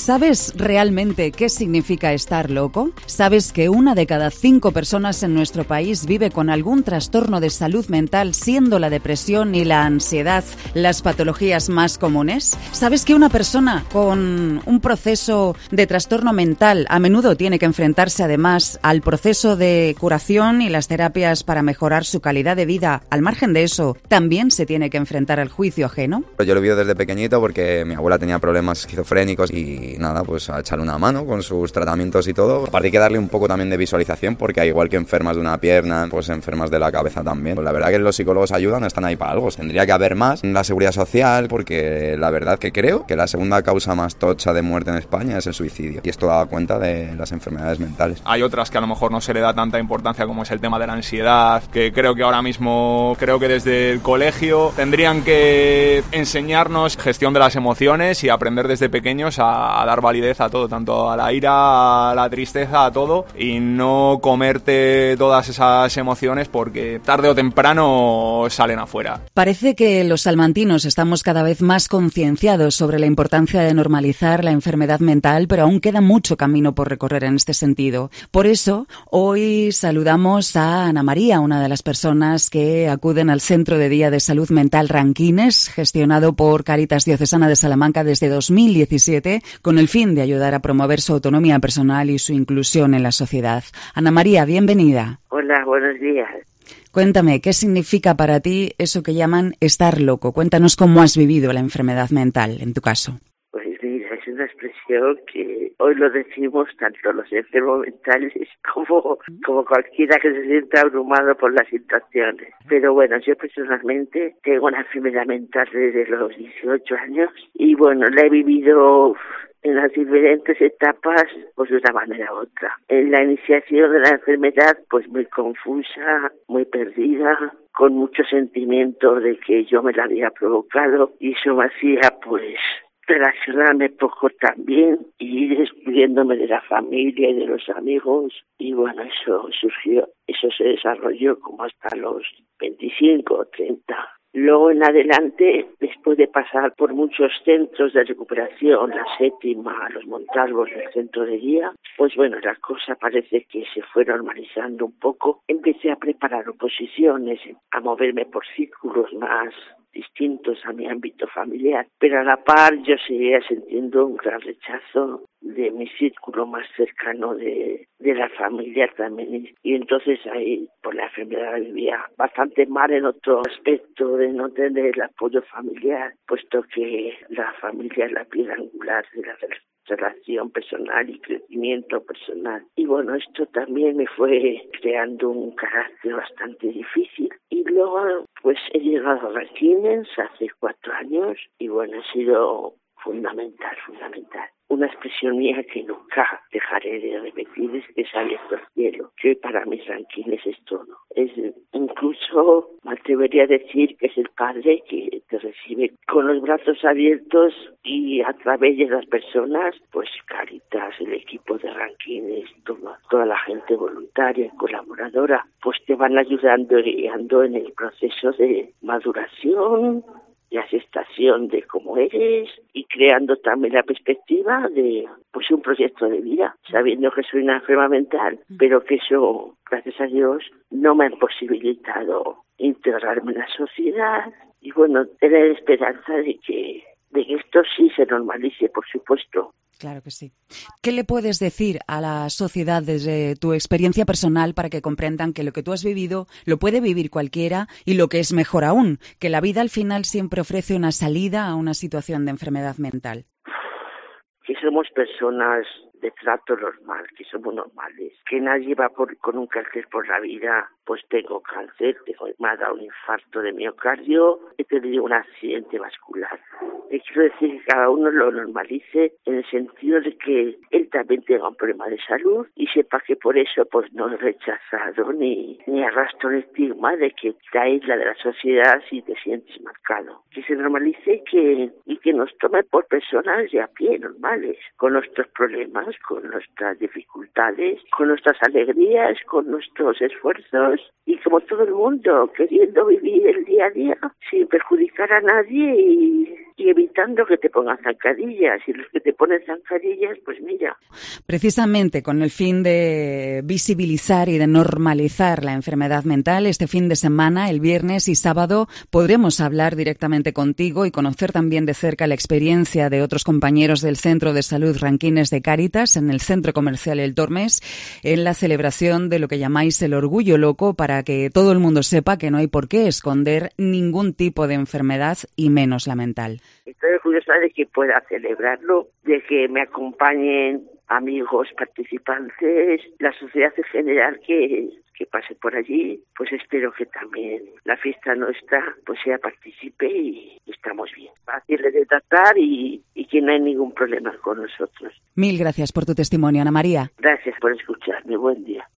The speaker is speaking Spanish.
¿Sabes realmente qué significa estar loco? ¿Sabes que 1 de cada 5 personas en nuestro país vive con algún trastorno de salud mental, siendo la depresión y la ansiedad las patologías más comunes? ¿Sabes que una persona con un proceso de trastorno mental a menudo tiene que enfrentarse además al proceso de curación y las terapias para mejorar su calidad de vida? Al margen de eso, también se tiene que enfrentar al juicio ajeno. Yo lo he vivido desde pequeñito porque mi abuela tenía problemas esquizofrénicos y nada, pues a echarle una mano con sus tratamientos y todo. Aparte hay que darle un poco también de visualización porque al igual que enfermas de una pierna, pues enfermas de la cabeza también. Pues la verdad que los psicólogos ayudan, están ahí para algo. Tendría que haber más en la seguridad social porque la verdad que creo que la segunda causa más tocha de muerte en España es el suicidio. Y esto da cuenta de las enfermedades mentales. Hay otras que a lo mejor no se le da tanta importancia como es el tema de la ansiedad, que creo que ahora mismo, desde el colegio tendrían que enseñarnos gestión de las emociones y aprender desde pequeños a dar validez a todo, tanto a la ira, a la tristeza, a todo, y no comerte todas esas emociones porque tarde o temprano salen afuera. Parece que los salmantinos estamos cada vez más concienciados sobre la importancia de normalizar la enfermedad mental, pero aún queda mucho camino por recorrer en este sentido. Por eso, hoy saludamos a Ana María, una de las personas que acuden al Centro de Día de Salud Mental Ranquines, gestionado por Cáritas Diocesana de Salamanca desde 2017, con el fin de ayudar a promover su autonomía personal y su inclusión en la sociedad. Ana María, bienvenida. Hola, buenos días. Cuéntame, ¿qué significa para ti eso que llaman estar loco? Cuéntanos cómo has vivido la enfermedad mental, en tu caso. Pues mira, es una expresión que hoy lo decimos tanto los enfermos mentales como cualquiera que se sienta abrumado por las situaciones. Pero bueno, yo personalmente tengo una enfermedad mental desde los 18 años y bueno, la he vivido en las diferentes etapas, pues de una manera u otra. En la iniciación de la enfermedad, pues muy confusa, muy perdida, con mucho sentimiento de que yo me la había provocado y eso me hacía pues relacionarme poco también y ir excluyéndome de la familia y de los amigos y bueno, eso se desarrolló como hasta los 25 o 30. Luego en adelante, después de pasar por muchos centros de recuperación, la Séptima, los Montalvos, el centro de día, pues bueno, la cosa parece que se fue normalizando un poco. Empecé a preparar oposiciones, a moverme por círculos más distintos a mi ámbito familiar, pero a la par yo seguía sintiendo un gran rechazo de mi círculo más cercano de la familia también, y entonces ahí por la enfermedad vivía bastante mal en otro aspecto de no tener el apoyo familiar, puesto que la familia es la piedra angular de la relación personal y crecimiento personal. Y bueno, esto también me fue creando un carácter bastante difícil. Y luego, pues he llegado a Ranquines hace 4 años y bueno, ha sido fundamental. Una expresión mía que nunca dejaré de repetir es que se ha abierto el cielo, que para mis Ranquines es todo. Es incluso, me atrevería a decir que es el Padre que te recibe con los brazos abiertos y a través de las personas, pues Cáritas, el equipo de Ranquines, toda la gente voluntaria y colaboradora, pues te van ayudando y guiando en el proceso de maduración, de aceptación de cómo eres y creando también la perspectiva de pues un proyecto de vida, sabiendo que soy una enferma mental, pero que eso, gracias a Dios, no me ha imposibilitado integrarme en la sociedad y bueno, tener esperanza de que esto sí se normalice, por supuesto. Claro que sí. ¿Qué le puedes decir a la sociedad desde tu experiencia personal para que comprendan que lo que tú has vivido lo puede vivir cualquiera y lo que es mejor aún, que la vida al final siempre ofrece una salida a una situación de enfermedad mental? Que somos personas de trato normal, que somos normales, que nadie va con un cáncer por la vida, pues tengo cáncer, me ha dado un infarto de miocardio, he tenido un accidente vascular. Le quiero decir que cada uno lo normalice en el sentido de que él también tenga un problema de salud y sepa que por eso pues no es rechazado ni arrastra el estigma de que te aísla de la sociedad si te sientes marcado. Que se normalice y que nos tome por personas de a pie, normales, con nuestros problemas, con nuestras dificultades, con nuestras alegrías, con nuestros esfuerzos y como todo el mundo queriendo vivir el día a día sin perjudicar a nadie y evitando que te pongan zancadillas. Y los que te ponen zancadillas, pues mira. Precisamente con el fin de visibilizar y de normalizar la enfermedad mental, este fin de semana, el viernes y sábado, podremos hablar directamente contigo y conocer también de cerca la experiencia de otros compañeros del Centro de Salud Ranquines de Cáritas en el Centro Comercial El Tormes, en la celebración de lo que llamáis el Orgullo Loco, para que todo el mundo sepa que no hay por qué esconder ningún tipo de enfermedad y menos la mental. Estoy orgullosa de que pueda celebrarlo, de que me acompañen amigos, participantes, la sociedad en general que pase por allí. Pues espero que también la fiesta nuestra pues sea participe y estamos bien. Fáciles de tratar y que no hay ningún problema con nosotros. Mil gracias por tu testimonio, Ana María. Gracias por escucharme. Buen día.